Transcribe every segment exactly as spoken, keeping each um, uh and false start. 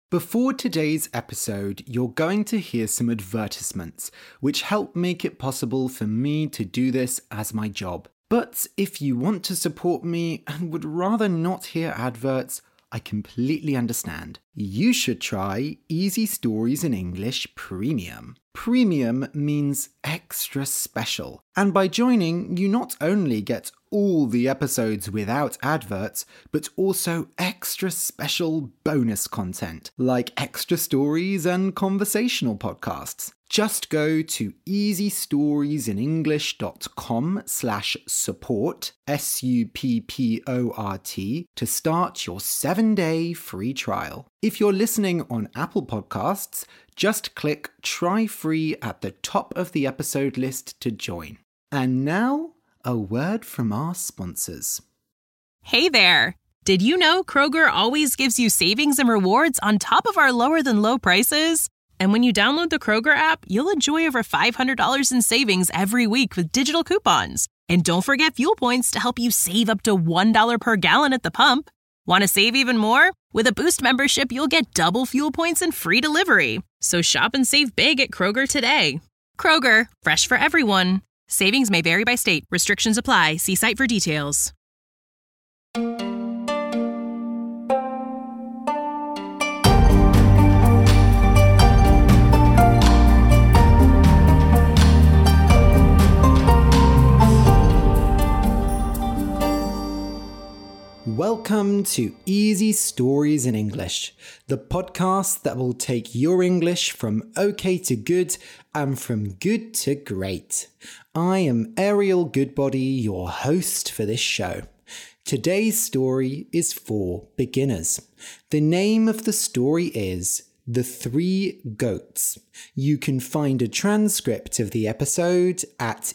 Before today's episode, you're going to hear some advertisements, which help make it possible for me to do this as my job. But if you want to support me and would rather not hear adverts, I completely understand. You should try Easy Stories in English Premium. Premium means extra special. And by joining, you not only get all the episodes without adverts, but also extra special bonus content, like extra stories and conversational podcasts. Just go to easystoriesinenglish.com slash support, S U P P O R T, to start your seven-day free trial. If you're listening on Apple Podcasts, just click Try Free at the top of the episode list to join. And now, a word from our sponsors. Hey there! Did you know Kroger always gives you savings and rewards on top of our lower-than-low prices? And when you download the Kroger app, you'll enjoy over five hundred dollars in savings every week with digital coupons. And don't forget fuel points to help you save up to one dollar per gallon at the pump. Want to save even more? With a Boost membership, you'll get double fuel points and free delivery. So shop and save big at Kroger today. Kroger, fresh for everyone. Savings may vary by state. Restrictions apply. See site for details. Welcome to Easy Stories in English, the podcast that will take your English from okay to good and from good to great. I am Ariel Goodbody, your host for this show. Today's story is for beginners. The name of the story is The Three Goats. You can find a transcript of the episode at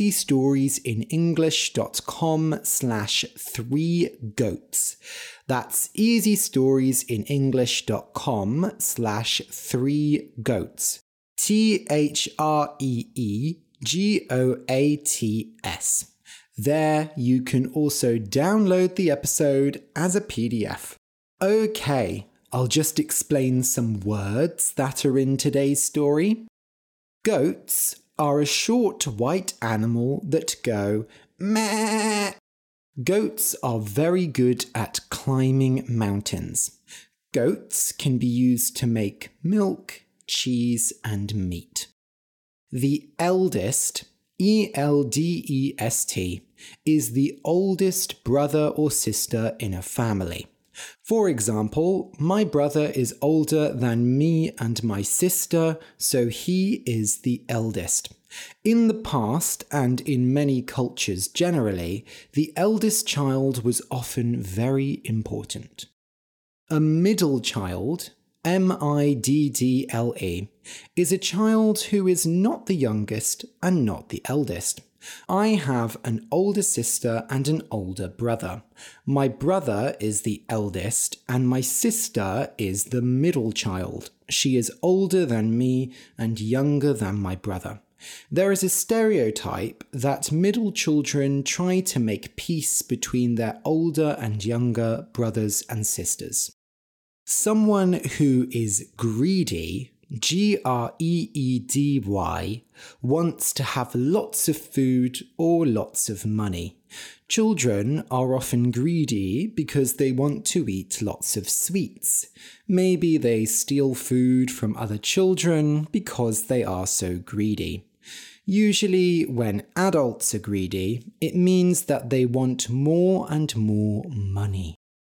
easystoriesinenglish.com slash three goats. That's easystoriesinenglish.com slash three goats. T H R E E G O A T S. There you can also download the episode as a P D F. Okay. I'll just explain some words that are in today's story. Goats are a short white animal that go meh. Goats are very good at climbing mountains. Goats can be used to make milk, cheese, and meat. The eldest, E L D E S T, is the oldest brother or sister in a family. For example, my brother is older than me and my sister, so he is the eldest. In the past, and in many cultures generally, the eldest child was often very important. A middle child, M I D D L E, is a child who is not the youngest and not the eldest. I have an older sister and an older brother. My brother is the eldest and my sister is the middle child. She is older than me and younger than my brother. There is a stereotype that middle children try to make peace between their older and younger brothers and sisters. Someone who is greedy, G R E E D Y, wants to have lots of food or lots of money. Children are often greedy because they want to eat lots of sweets. Maybe they steal food from other children because they are so greedy. Usually, when adults are greedy, it means that they want more and more money.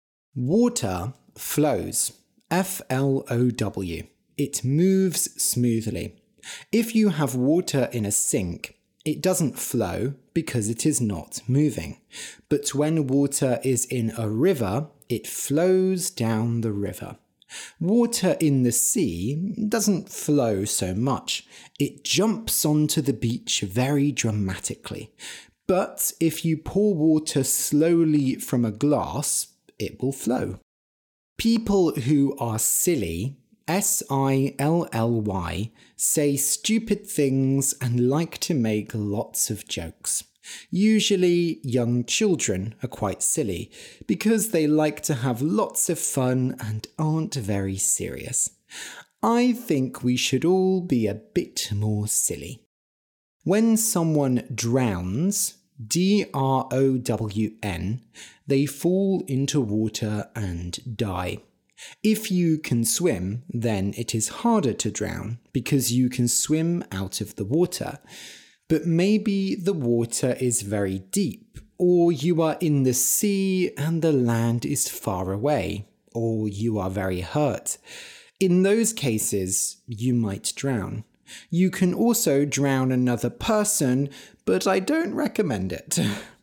Water flows, F L O W. It moves smoothly. If you have water in a sink, it doesn't flow because it is not moving. But when water is in a river, it flows down the river. Water in the sea doesn't flow so much. It jumps onto the beach very dramatically. But if you pour water slowly from a glass, it will flow. People who are silly, S I L L Y, say stupid things and like to make lots of jokes. Usually, young children are quite silly because they like to have lots of fun and aren't very serious. I think we should all be a bit more silly. When someone drowns, D R O W N, they fall into water and die. If you can swim, then it is harder to drown because you can swim out of the water. But maybe the water is very deep, or you are in the sea and the land is far away, or you are very hurt. In those cases, you might drown. You can also drown another person, but I don't recommend it.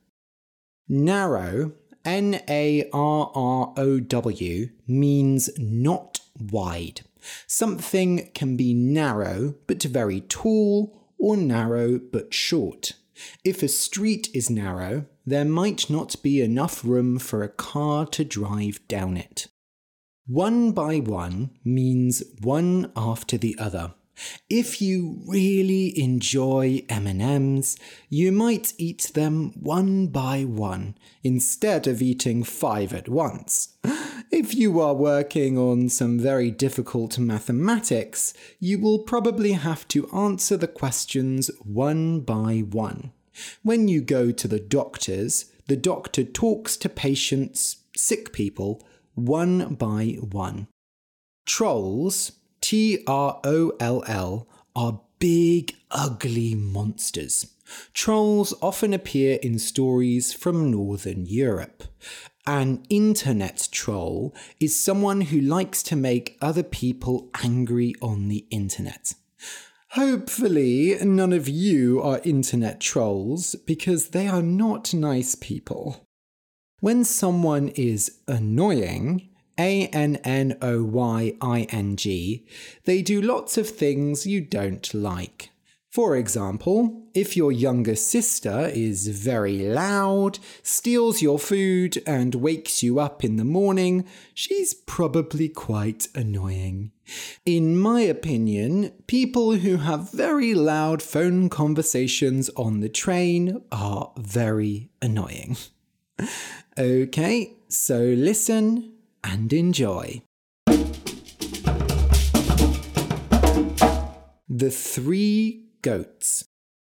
Narrow, N A R R O W, means not wide. Something can be narrow but very tall, or narrow but short. If a street is narrow, there might not be enough room for a car to drive down it. One by one means one after the other. If you really enjoy M and M's, you might eat them one by one instead of eating five at once. If you are working on some very difficult mathematics, you will probably have to answer the questions one by one. When you go to the doctors, the doctor talks to patients, sick people, one by one. Trolls, T R O L L, are big, ugly monsters. Trolls often appear in stories from Northern Europe. An internet troll is someone who likes to make other people angry on the internet. Hopefully, none of you are internet trolls because they are not nice people. When someone is annoying, A N N O Y I N G, they do lots of things you don't like. For example, if your younger sister is very loud, steals your food, and wakes you up in the morning, she's probably quite annoying. In my opinion, people who have very loud phone conversations on the train are very annoying. Okay, so listen and enjoy. The Three Goats.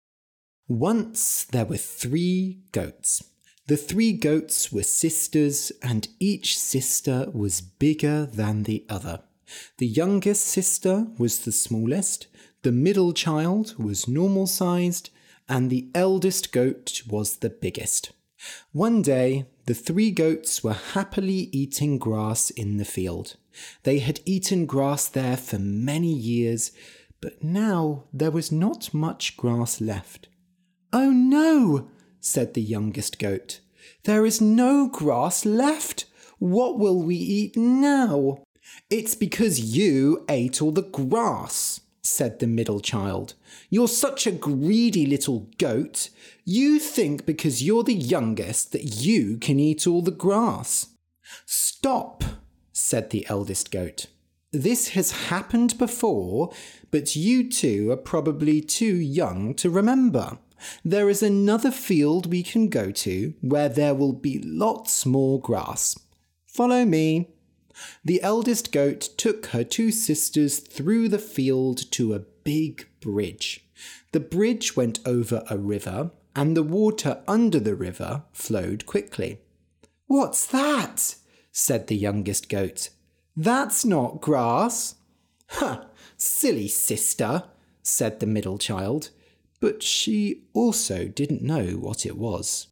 Once there were three goats. The three goats were sisters, and each sister was bigger than the other. The youngest sister was the smallest, the middle child was normal-sized, and the eldest goat was the biggest. One day, the three goats were happily eating grass in the field. They had eaten grass there for many years, but now there was not much grass left. "Oh no," said the youngest goat. "There is no grass left. What will we eat now?" "It's because you ate all the grass," said the middle child. "You're such a greedy little goat. You think because you're the youngest that you can eat all the grass." "Stop," said the eldest goat. "This has happened before, but you two are probably too young to remember. There is another field we can go to where there will be lots more grass. Follow me." The eldest goat took her two sisters through the field to a big bridge. The bridge went over a river, and the water under the river flowed quickly. "What's that?" said the youngest goat. "That's not grass." "Ha, silly sister," said the middle child, but she also didn't know what it was.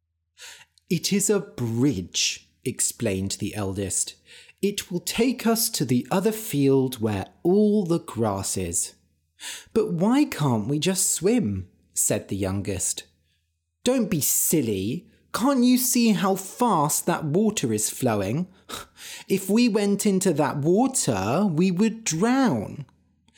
"It is a bridge," explained the eldest. "It will take us to the other field where all the grass is." "But why can't we just swim?" said the youngest. "Don't be silly. Can't you see how fast that water is flowing? If we went into that water, we would drown."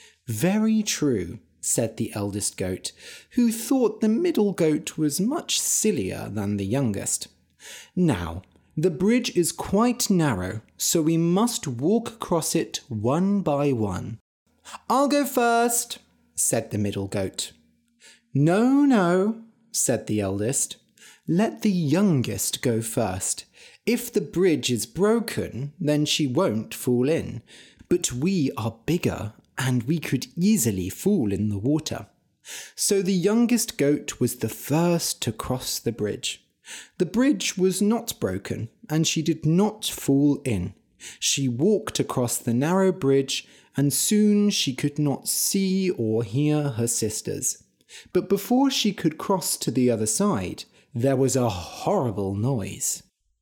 "Very true," said the eldest goat, who thought the middle goat was much sillier than the youngest. "Now, the bridge is quite narrow, so we must walk across it one by one." "I'll go first," said the middle goat. "No, no," said the eldest. Let the youngest go first. If the bridge is broken, then she won't fall in. But we are bigger, and we could easily fall in the water. So the youngest goat was the first to cross the bridge. The bridge was not broken, and she did not fall in. She walked across the narrow bridge, and soon she could not see or hear her sisters. But before she could cross to the other side, there was a horrible noise.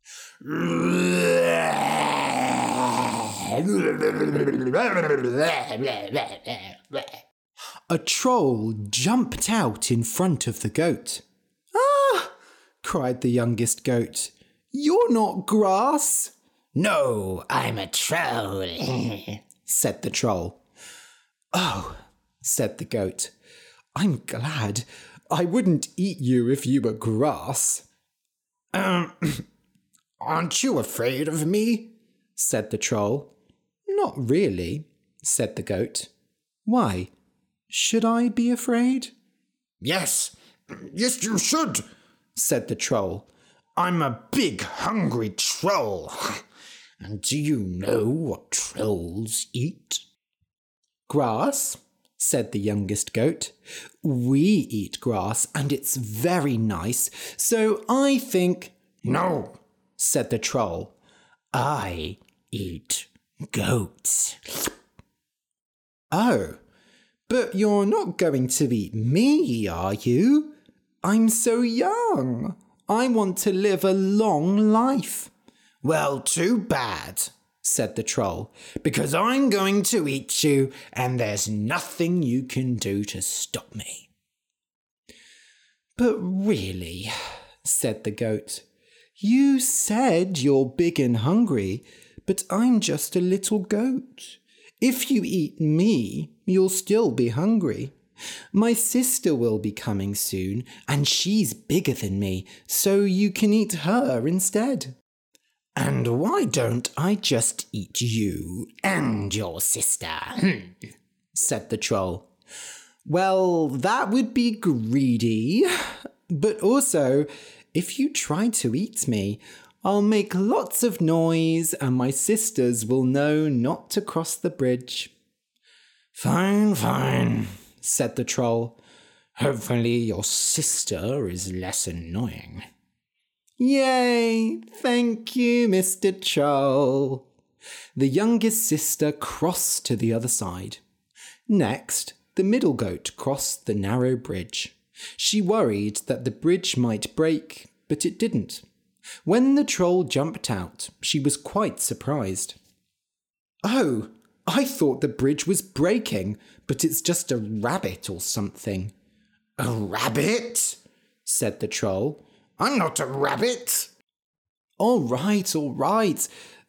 A troll jumped out in front of the goat. "Ah!" cried the youngest goat. "You're not grass." "No, I'm a troll," said the troll. "Oh," said the goat, "I'm glad. I wouldn't eat you if you were grass." Um, aren't you afraid of me?" said the troll. "Not really," said the goat. "Why? Should I be afraid?" "Yes, yes you should," said the troll. "I'm a big hungry troll. And do you know what trolls eat?" "Grass," said the youngest goat. "We eat grass and it's very nice, so I think—" "No," said the troll. "I eat goats." "Oh, but you're not going to eat me, are you? I'm so young. I want to live a long life." "Well, too bad," said the troll, "because I'm going to eat you, and there's nothing you can do to stop me." "But really," said the goat, "you said you're big and hungry, but I'm just a little goat. If you eat me, you'll still be hungry. My sister will be coming soon, and she's bigger than me, so you can eat her instead." "And why don't I just eat you and your sister?" said the troll. "Well, that would be greedy. But also, if you try to eat me, I'll make lots of noise and my sisters will know not to cross the bridge." "Fine, fine," said the troll. "Hopefully your sister is less annoying." "Yay! Thank you, Mister Troll." The youngest sister crossed to the other side. Next, the middle goat crossed the narrow bridge. She worried that the bridge might break, but it didn't. When the troll jumped out, she was quite surprised. "Oh, I thought the bridge was breaking, but it's just a rabbit or something." "A rabbit?" said the troll. "I'm not a rabbit." "All right, all right.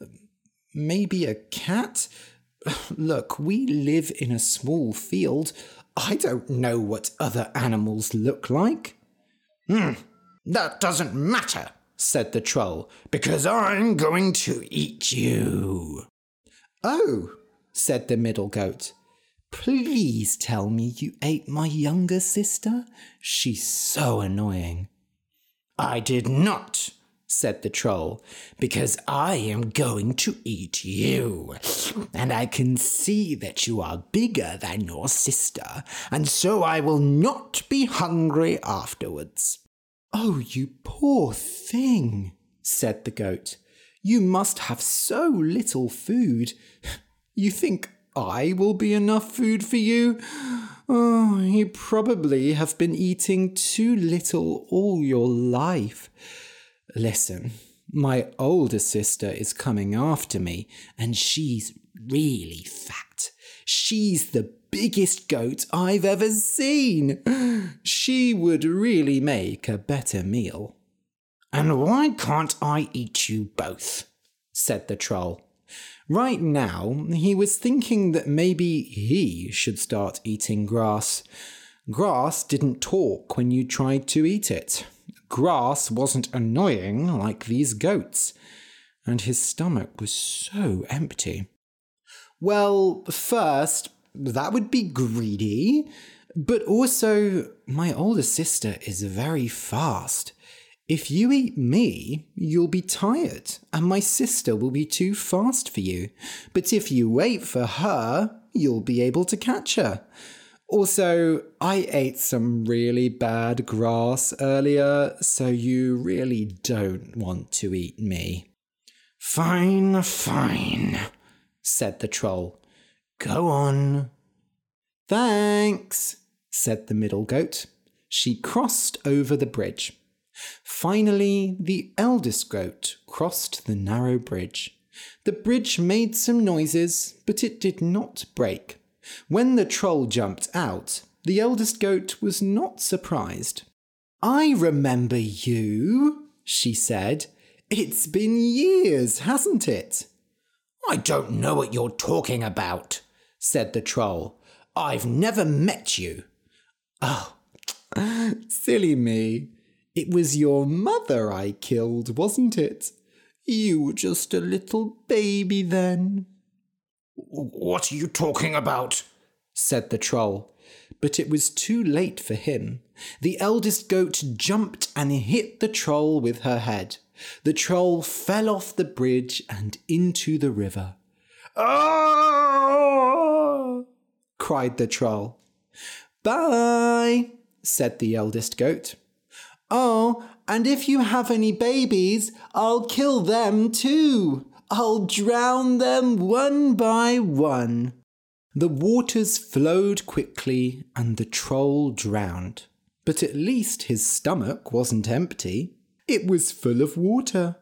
Maybe a cat? Look, we live in a small field. I don't know what other animals look like." Hmm, that doesn't matter," said the troll, "because I'm going to eat you." "Oh," said the middle goat. "Please tell me you ate my younger sister. She's so annoying." "I did not," said the troll, "because I am going to eat you. And I can see that you are bigger than your sister, and so I will not be hungry afterwards." "Oh, you poor thing," said the goat. "You must have so little food. You think I will be enough food for you? Oh, you probably have been eating too little all your life. Listen, my older sister is coming after me, and she's really fat. She's the biggest goat I've ever seen. She would really make a better meal." "And why can't I eat you both?" said the troll. Right now, he was thinking that maybe he should start eating grass. Grass didn't talk when you tried to eat it. Grass wasn't annoying like these goats. And his stomach was so empty. Well, first, that would be greedy. But also, my older sister is very fast. If you eat me, you'll be tired, and my sister will be too fast for you. But if you wait for her, you'll be able to catch her. Also, I ate some really bad grass earlier, so you really don't want to eat me." "Fine, fine," said the troll. "Go on." "Thanks," said the middle goat. She crossed over the bridge. Finally, the eldest goat crossed the narrow bridge. The bridge made some noises, but it did not break. When the troll jumped out, the eldest goat was not surprised. "I remember you," she said. "It's been years, hasn't it?" "I don't know what you're talking about," said the troll. "I've never met you." "Oh, silly me. It was your mother I killed, wasn't it? You were just a little baby then." "What are you talking about?" said the troll. But it was too late for him. The eldest goat jumped and hit the troll with her head. The troll fell off the bridge and into the river. "Ah!" cried the troll. "Bye," said the eldest goat. "Oh, and if you have any babies, I'll kill them too. I'll drown them one by one." The waters flowed quickly and the troll drowned. But at least his stomach wasn't empty. It was full of water.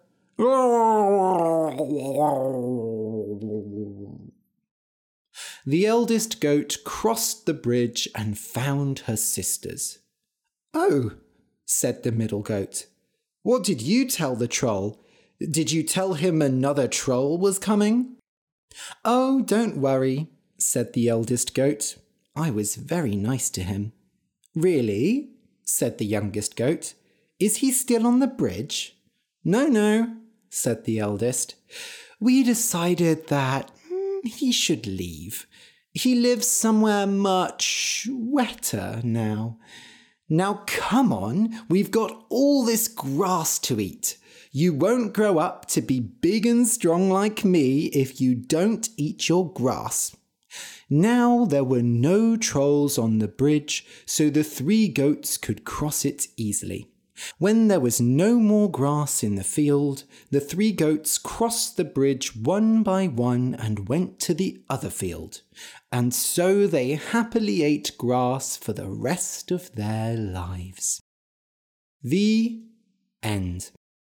The eldest goat crossed the bridge and found her sisters. "Oh," said the middle goat. "What did you tell the troll? Did you tell him another troll was coming?" "Oh, don't worry," said the eldest goat. "I was very nice to him." "Really?" said the youngest goat. "Is he still on the bridge?" "No, no," said the eldest. "We decided that mm, he should leave. He lives somewhere much wetter now. Now come on, we've got all this grass to eat. You won't grow up to be big and strong like me if you don't eat your grass." Now there were no trolls on the bridge, so the three goats could cross it easily. When there was no more grass in the field, the three goats crossed the bridge one by one and went to the other field. And so they happily ate grass for the rest of their lives. The end.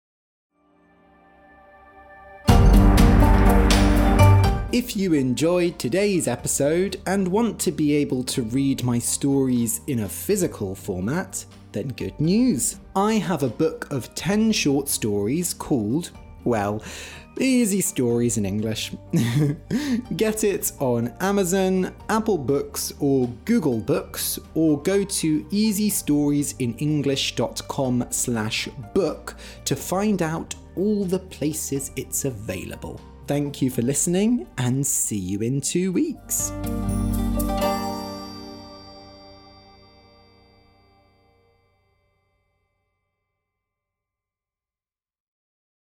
If you enjoyed today's episode and want to be able to read my stories in a physical format, then good news. I have a book of ten short stories called, well, Easy Stories in English. Get it on Amazon, Apple Books or Google Books, or go to easystoriesinenglish.com slash book to find out all the places it's available. Thank you for listening and see you in two weeks.